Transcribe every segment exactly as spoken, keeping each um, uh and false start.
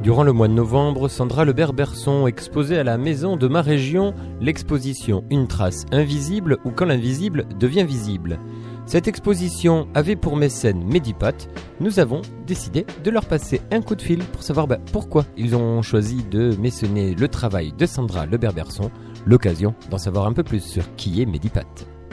Durant le mois de novembre, Sandra Lebert-Berson exposait à la Maison de ma région l'exposition Une trace invisible ou quand l'invisible devient visible. Cette exposition avait pour mécène Medipat. Nous avons décidé de leur passer un coup de fil pour savoir bah, pourquoi ils ont choisi de mécéner le travail de Sandra Lebert-Berson. L'occasion d'en savoir un peu plus sur qui est Medipat.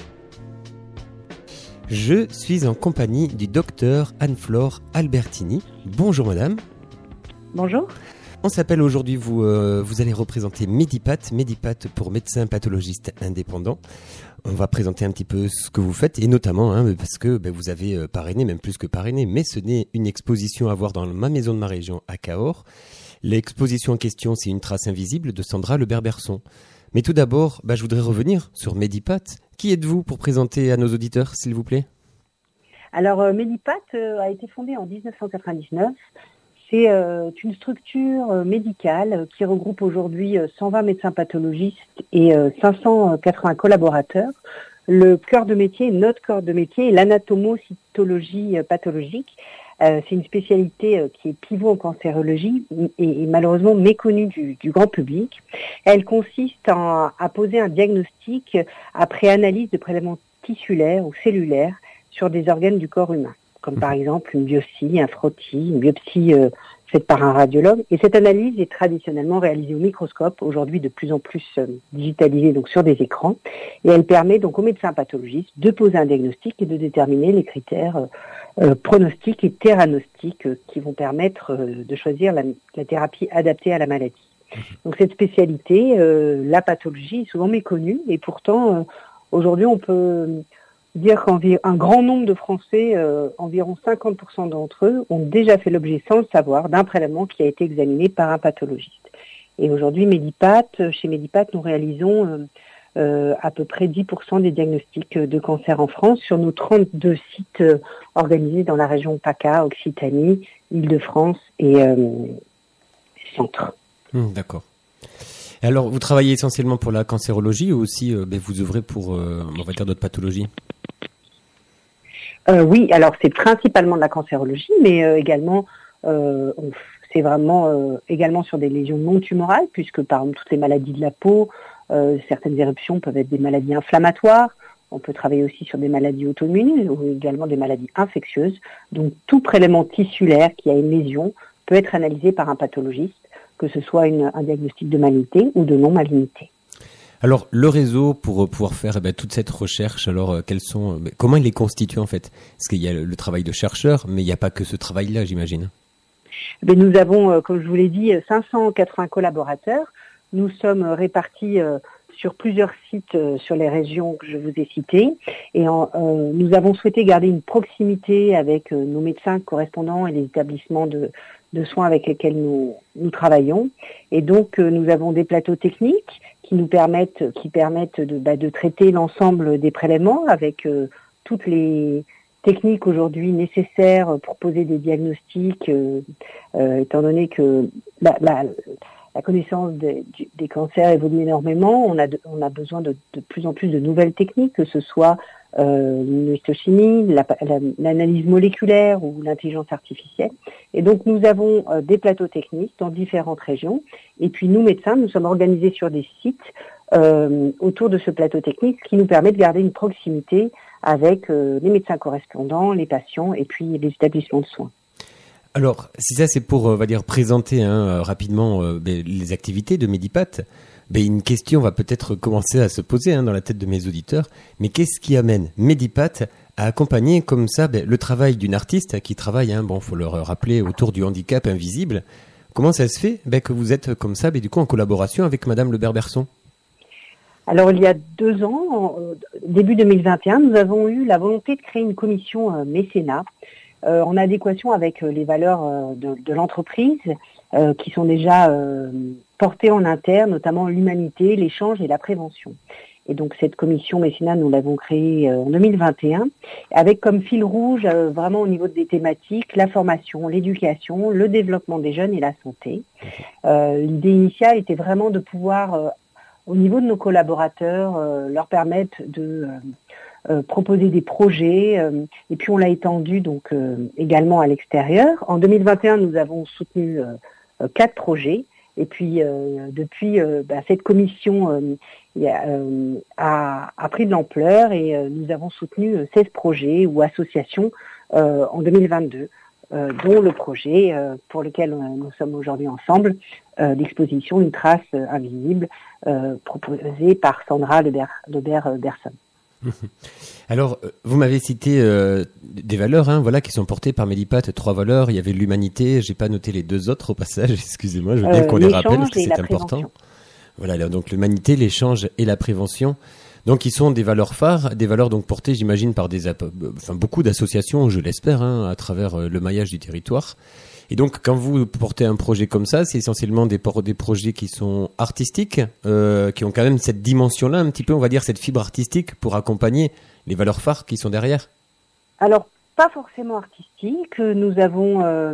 Je suis en compagnie du docteur Anne-Flore Albertini. Bonjour madame. Bonjour. On s'appelle aujourd'hui, vous, euh, vous allez représenter Medipat, Medipat pour médecin pathologiste indépendant. On va présenter un petit peu ce que vous faites et notamment hein, parce que ben, vous avez parrainé, même plus que parrainé, mécéné une exposition à voir dans ma maison de ma région à Cahors. L'exposition en question, c'est Une trace invisible de Sandra Lebert-Berson. Mais tout d'abord, ben, je voudrais revenir sur Medipat. Qui êtes-vous pour présenter à nos auditeurs, s'il vous plaît ? Alors, euh, Medipat euh, a été fondé en dix-neuf cent quatre-vingt-dix-neuf. C'est euh, une structure euh, médicale qui regroupe aujourd'hui euh, cent vingt médecins pathologistes et euh, cinq cent quatre-vingts collaborateurs. Le cœur de métier, notre cœur de métier, est l'anatomocytologie euh, pathologique. Euh, c'est une spécialité euh, qui est pivot en cancérologie et, et malheureusement méconnue du, du grand public. Elle consiste en, à poser un diagnostic après analyse de prélèvements tissulaires ou cellulaires sur des organes du corps humain, comme par exemple une biopsie, un frottis, une biopsie euh, faite par un radiologue. Et cette analyse est traditionnellement réalisée au microscope, aujourd'hui de plus en plus euh, digitalisée donc sur des écrans. Et elle permet donc aux médecins pathologistes de poser un diagnostic et de déterminer les critères euh, euh, pronostiques et théranostiques euh, qui vont permettre euh, de choisir la, la thérapie adaptée à la maladie. Donc cette spécialité, euh, la pathologie, est souvent méconnue et pourtant euh, aujourd'hui on peut dire qu'un grand nombre de Français, euh, environ cinquante pour cent d'entre eux, ont déjà fait l'objet, sans le savoir, d'un prélèvement qui a été examiné par un pathologiste. Et aujourd'hui, Medipat, chez Medipat, nous réalisons euh, euh, à peu près dix pour cent des diagnostics de cancer en France sur nos trente-deux sites euh, organisés dans la région PACA, Occitanie, Île-de-France et euh, Centre. Mmh, d'accord. Alors, vous travaillez essentiellement pour la cancérologie ou aussi euh, ben, vous œuvrez pour, euh, on va dire, d'autres pathologies ? Euh, oui, alors c'est principalement de la cancérologie, mais euh, également, euh, on, c'est vraiment euh, également sur des lésions non tumorales, puisque par exemple toutes les maladies de la peau, euh, certaines éruptions peuvent être des maladies inflammatoires. On peut travailler aussi sur des maladies auto-immunes ou également des maladies infectieuses. Donc tout prélèvement tissulaire qui a une lésion peut être analysé par un pathologiste, que ce soit une, un diagnostic de malignité ou de non-malignité. Alors, le réseau, pour pouvoir faire eh ben, toute cette recherche, alors euh, quels sont, euh, comment il est constitué en fait ? Parce qu'il y a le, le travail de chercheur, mais il n'y a pas que ce travail-là, j'imagine. Mais nous avons, euh, comme je vous l'ai dit, cinq cent quatre-vingts collaborateurs. Nous sommes répartis euh, sur plusieurs sites euh, sur les régions que je vous ai citées. Et en, euh, nous avons souhaité garder une proximité avec euh, nos médecins correspondants et les établissements de, de soins avec lesquels nous, nous travaillons. Et donc, euh, nous avons des plateaux techniques qui nous permettent, qui permettent de, bah, de traiter l'ensemble des prélèvements avec euh, toutes les techniques aujourd'hui nécessaires pour poser des diagnostics, euh, euh, étant donné que la, la, la connaissance des, des cancers évolue énormément. On a, de, on a besoin de, de plus en plus de nouvelles techniques, que ce soit euh, l'histochimie, la, la, l'analyse moléculaire ou l'intelligence artificielle. Et donc nous avons euh, des plateaux techniques dans différentes régions. Et puis nous, médecins, nous sommes organisés sur des sites euh, autour de ce plateau technique, ce qui nous permet de garder une proximité avec euh, les médecins correspondants, les patients et puis les établissements de soins. Alors, si ça c'est pour, on va dire, présenter hein, rapidement euh, ben, les activités de Medipat, ben, une question va peut-être commencer à se poser hein, dans la tête de mes auditeurs. Mais qu'est-ce qui amène Medipat à accompagner comme ça ben, le travail d'une artiste qui travaille, hein, bon, faut le rappeler, autour du handicap invisible. Comment ça se fait ben, que vous êtes comme ça, ben, du coup, en collaboration avec Madame Lebert-Berson ? Alors, il y a deux ans, en, début deux mille vingt et un, nous avons eu la volonté de créer une commission euh, mécénat euh, en adéquation avec euh, les valeurs euh, de, de l'entreprise euh, qui sont déjà euh, portées en interne, notamment l'humanité, l'échange et la prévention. Et donc, cette commission mécénat, nous l'avons créée euh, en deux mille vingt et un avec comme fil rouge, euh, vraiment au niveau des thématiques, la formation, l'éducation, le développement des jeunes et la santé. Euh, l'idée initiale était vraiment de pouvoir euh, au niveau de nos collaborateurs, euh, leur permettre de euh, euh, proposer des projets euh, et puis on l'a étendu donc euh, également à l'extérieur. En deux mille vingt et un, nous avons soutenu euh, euh, quatre projets. Et puis euh, depuis, euh, bah, cette commission euh, y a, euh, a, a pris de l'ampleur et euh, nous avons soutenu seize projets ou associations euh, en deux mille vingt-deux, euh, dont le projet euh, pour lequel euh, nous sommes aujourd'hui ensemble, euh, l'exposition Une trace euh, invisible, euh, proposée par Sandra Lebert-Berson. Alors, vous m'avez cité euh, des valeurs, hein, voilà, qui sont portées par Medipat. Trois valeurs. Il y avait l'humanité. J'ai pas noté les deux autres au passage. Excusez-moi, je veux bien euh, qu'on les rappelle parce que c'est important. Voilà, donc l'humanité, l'échange et la prévention. Donc, ils sont des valeurs phares, des valeurs donc portées, j'imagine, par des, enfin, beaucoup d'associations, je l'espère, hein, à travers le maillage du territoire. Et donc, quand vous portez un projet comme ça, c'est essentiellement des, des projets qui sont artistiques, euh, qui ont quand même cette dimension-là, un petit peu, on va dire, cette fibre artistique pour accompagner les valeurs phares qui sont derrière. Alors, pas forcément artistique. Nous avons euh,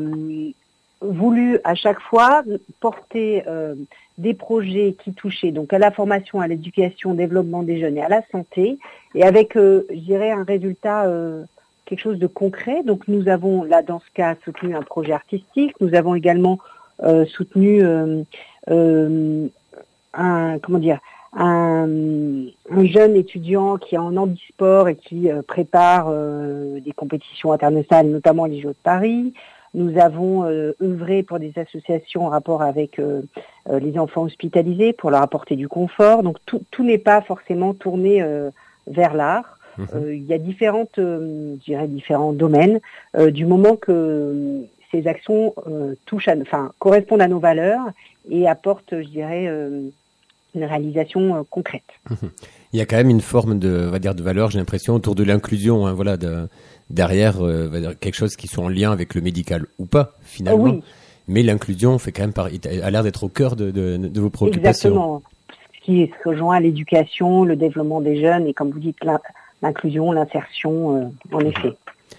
voulu à chaque fois porter euh, des projets qui touchaient donc à la formation, à l'éducation, au développement des jeunes et à la santé, et avec, euh, je dirais, un résultat... Euh, quelque chose de concret. Donc nous avons là dans ce cas soutenu un projet artistique. Nous avons également euh, soutenu euh, euh, un comment dire un, un jeune étudiant qui est en handisport et qui euh, prépare euh, des compétitions internationales, notamment les Jeux de Paris. Nous avons euh, œuvré pour des associations en rapport avec euh, euh, les enfants hospitalisés pour leur apporter du confort. Donc tout, tout n'est pas forcément tourné euh, vers l'art. Euh, il y a différentes, euh, je dirais différents domaines. Euh, du moment que euh, ces actions euh, touchent, à, enfin correspondent à nos valeurs et apportent, je dirais, euh, une réalisation euh, concrète. Il y a quand même une forme de, on va dire, de valeur, j'ai l'impression, autour de l'inclusion. Hein, voilà, de, derrière euh, va dire quelque chose qui soit en lien avec le médical ou pas, finalement. Oui. Mais l'inclusion fait quand même par, a l'air d'être au cœur de, de, de vos préoccupations. Exactement. Ce qui se rejoint à l'éducation, le développement des jeunes et, comme vous dites, la, l'inclusion, l'insertion, euh, en effet.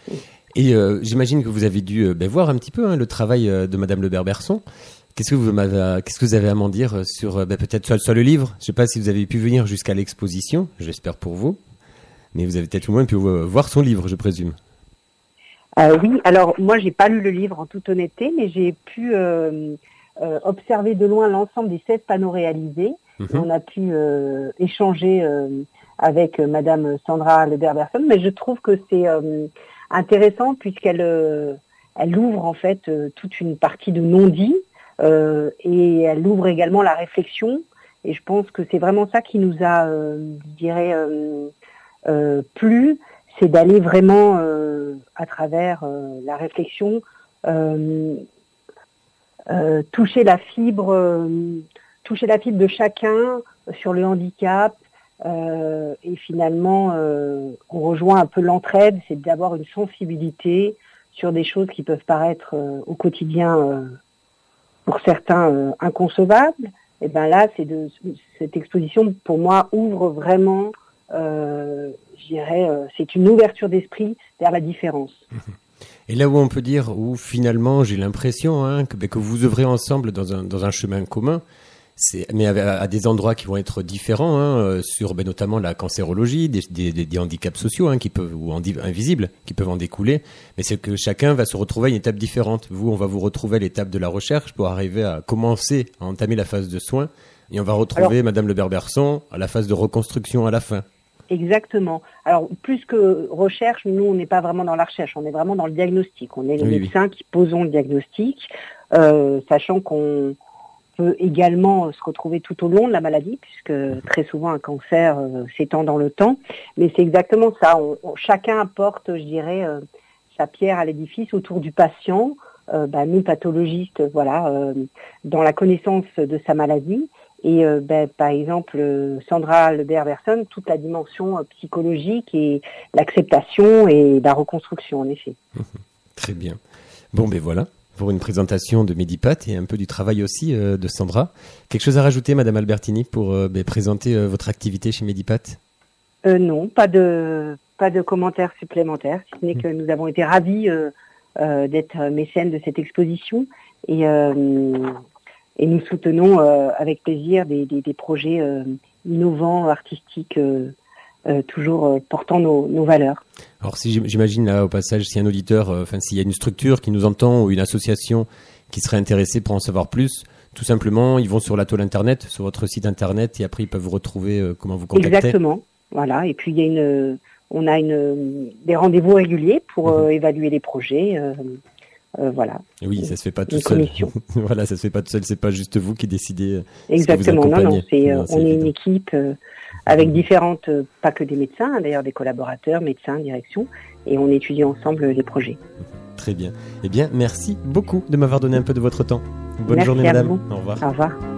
Et euh, j'imagine que vous avez dû euh, ben, voir un petit peu hein, le travail euh, de Madame Lebert-Berson. Qu'est-ce que vous m'avez, qu'est-ce que vous avez à m'en dire sur ben, peut-être soit, soit le livre. Je ne sais pas si vous avez pu venir jusqu'à l'exposition. J'espère pour vous, mais vous avez peut-être au moins pu euh, voir son livre, je présume. Euh, oui. Alors moi, j'ai pas lu le livre en toute honnêteté, mais j'ai pu euh, euh, observer de loin l'ensemble des seize panneaux réalisés. Mm-hmm. On a pu euh, échanger. Euh, avec euh, Madame Sandra Lebert-Berson, mais je trouve que c'est euh, intéressant puisqu'elle euh, elle ouvre en fait euh, toute une partie de non-dit euh, et elle ouvre également la réflexion, et je pense que c'est vraiment ça qui nous a, euh, je dirais, euh, euh, plu, c'est d'aller vraiment euh, à travers euh, la réflexion euh, euh, toucher la fibre, euh, toucher la fibre de chacun sur le handicap. Euh, et finalement, euh, on rejoint un peu l'entraide, c'est d'avoir une sensibilité sur des choses qui peuvent paraître euh, au quotidien, euh, pour certains, euh, inconcevables. Et ben là, c'est de cette exposition, pour moi, ouvre vraiment, euh, je dirais, euh, c'est une ouverture d'esprit vers la différence. Et là où on peut dire, où finalement, j'ai l'impression hein, que, que vous œuvrez ensemble dans un, dans un chemin commun. C'est, mais à, à des endroits qui vont être différents, hein, sur ben, notamment la cancérologie, des, des, des handicaps sociaux hein, qui peuvent ou invisibles qui peuvent en découler. Mais c'est que chacun va se retrouver à une étape différente. Vous, on va vous retrouver à l'étape de la recherche pour arriver à commencer à entamer la phase de soins, et on va retrouver Alors, Madame Lebert-Berson à la phase de reconstruction à la fin. Exactement. Alors plus que recherche, nous on n'est pas vraiment dans la recherche, on est vraiment dans le diagnostic. On est les oui, médecins oui. qui posons le diagnostic, euh, sachant qu'on peut également se retrouver tout au long de la maladie, puisque très souvent un cancer euh, s'étend dans le temps. Mais c'est exactement ça. On, on, chacun apporte, je dirais, euh, sa pierre à l'édifice autour du patient. Euh, bah, nous, pathologistes, voilà, euh, dans la connaissance de sa maladie. Et euh, bah, par exemple, euh, Sandra Lebert-Berson, toute la dimension euh, psychologique et l'acceptation et la reconstruction, en effet. Très bien. Bon, ben voilà. Pour une présentation de Medipat et un peu du travail aussi euh, de Sandra. Quelque chose à rajouter, Madame Albertini, pour euh, bah, présenter euh, votre activité chez Medipat ? euh, Non, pas de pas de commentaires supplémentaires, si ce n'est que nous avons été ravis euh, euh, d'être mécènes de cette exposition et, euh, et nous soutenons euh, avec plaisir des, des, des projets euh, innovants, artistiques, euh, Euh, toujours euh, portant nos, nos valeurs. Alors si j'imagine là au passage, si un auditeur, enfin euh, s'il y a une structure qui nous entend ou une association qui seraient intéressés pour en savoir plus, tout simplement, ils vont sur la toile internet, sur votre site internet, et après ils peuvent vous retrouver euh, comment vous contacter. Exactement. Voilà. Et puis il y a une, on a une des rendez-vous réguliers pour euh, mmh. évaluer les projets. Euh, euh, voilà. Oui, ça se fait pas tout une seul. Commission. Voilà, ça se fait pas tout seul. C'est pas juste vous qui décidez. Exactement. Ce que vous non, non. C'est, non, c'est on évident. Est une équipe euh, avec différentes, euh, pas que des médecins, hein, d'ailleurs des collaborateurs, médecins, direction, et on étudie ensemble les projets. Très bien. Eh bien, merci beaucoup de m'avoir donné un peu de votre temps. Bonne merci journée, à madame. Vous. Au revoir. Au revoir.